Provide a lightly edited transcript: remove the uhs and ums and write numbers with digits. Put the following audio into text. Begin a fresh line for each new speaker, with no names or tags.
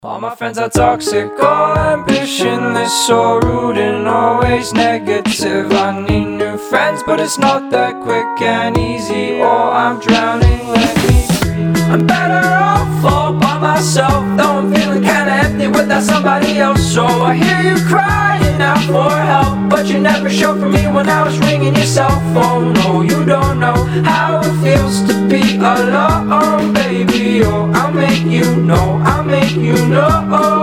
All my friends are toxic, all ambitionless, so rude and always negative. I need new friends, but it's not that quick and easy, or I'm drowning, let me breathe. I'm better off all by myself, though I'm feeling kinda empty without somebody else. So I hear you crying out for help, but you never showed for me when I was ringing your cell phone. No, you don't know how it feels to be alone, baby. Oh, I'll make you know, I'll make you know.